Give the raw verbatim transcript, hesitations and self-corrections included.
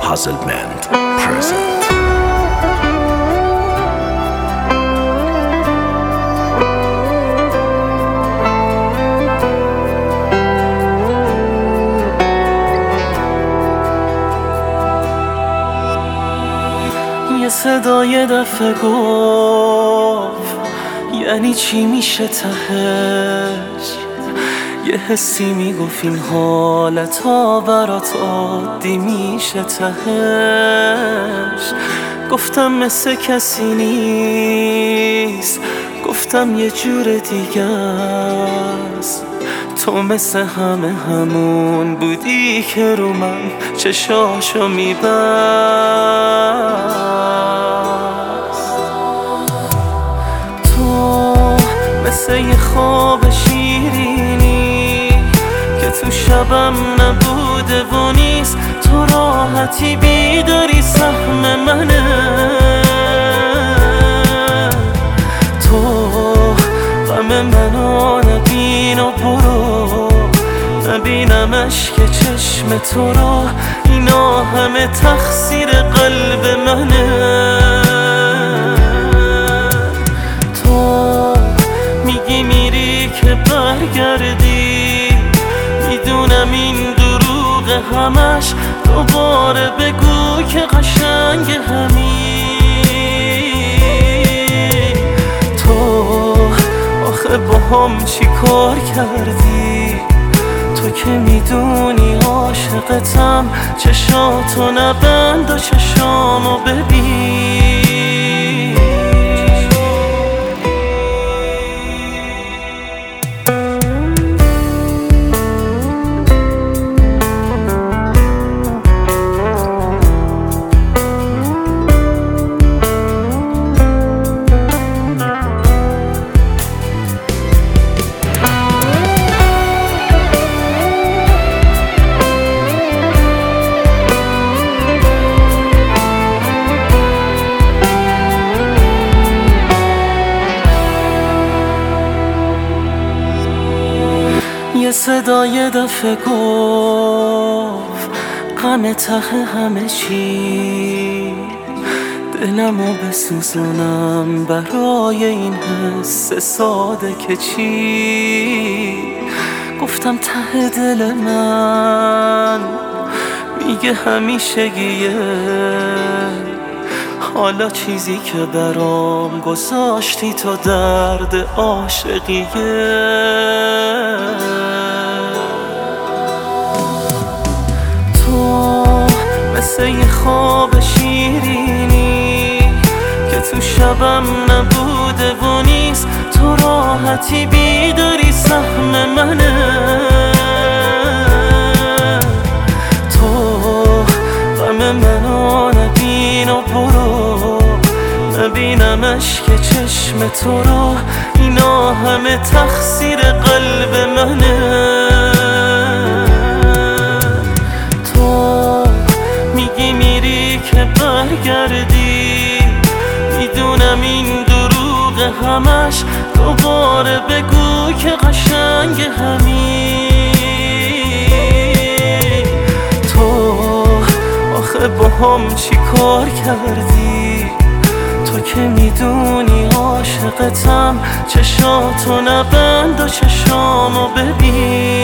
Puzzlement present. یه صدای دفعه گفت یعنی چی میشه تهش، یه حسی میگفت این حالتا برات عادی میشه تهش. گفتم مثل کسی نیست، گفتم یه جور دیگه است. تو مثل همه همون بودی که رو من چشاشو میبست. تو مثل یه خواب شیرینی که تو شبم نبوده و نیست. تو راحتی بیداری سهم منه. تو غم منو نبین و برو، نبینمش که چشم تو رو. اینا همه تقصیر قلب منه. تو میگی میری که برگردی، میدونم این دروغ همش. دوباره بگو که قشنگ همین. تو آخه با هم چی کار کردی؟ تو که میدونی عاشقتم. چشاتو نبند و چشامو ببین. یه صدای دفعه گفت غم ته همه چی. دلمو بسوزونم برای این حس ساده که چی. گفتم ته دل من میگه همیشگیه. حالا چیزی که برام گذاشتی تو درد عاشقیه. تو مثل یه خواب شیرینی که تو شبم نبوده و نیست. تو راحتی بیداری سهم منه. تو غم منو نبین و برو، نبینمش که چشم تو رو. اینا همه تقصیر قلب منه. تو میگی میری که برگردی، میدونم این دروغ همش. دوباره بگو که قشنگ همین. تو آخه با هم چی کار کردی؟ تو که میدونی عاشقتم. چشاتو نبند و چشامو ببین.